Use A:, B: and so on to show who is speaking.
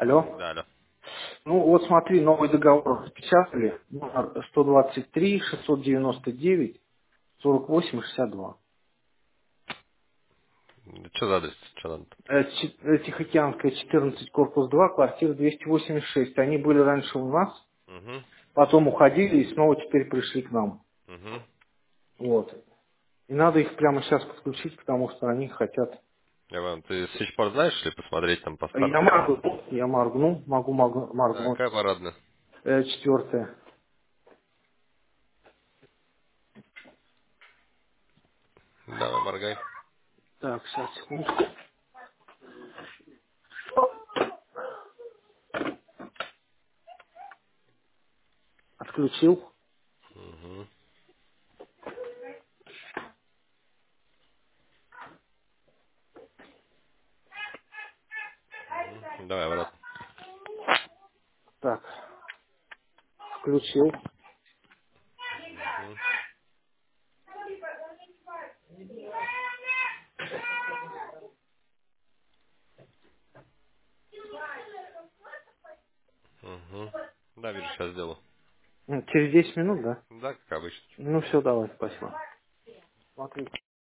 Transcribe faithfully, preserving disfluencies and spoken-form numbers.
A: Алло.
B: Да, алло.
A: Ну вот смотри, новый договор распечатали. Номер сто двадцать три шестьсот девяносто девять сорок восемь шестьдесят два.
B: Что за адрес? Что надо?
A: Э, Чи- э, Тихоокеанская, четырнадцать, корпус два, квартира двести восемьдесят шесть. Они были раньше у нас,
B: Угу.
A: потом уходили и снова теперь пришли к нам.
B: Угу.
A: Вот. И надо их прямо сейчас подключить, потому что они хотят...
B: Я вам, ты Switchport знаешь, или посмотреть там по
A: Я
B: старым?
A: моргну, я моргну, могу морг-
B: А,
A: моргнуть.
B: какая парадная?
A: Э, четвертое.
B: Давай, моргай.
A: Так, сейчас, секундочку. Отключил.
B: Угу. Угу. Давай, обратно.
A: Так, включил.
B: Угу. Угу. Да, вижу, сейчас сделаю.
A: М, Через десять минут, да?
B: Да, как обычно.
A: Ну все, давай, спасибо. Смотри.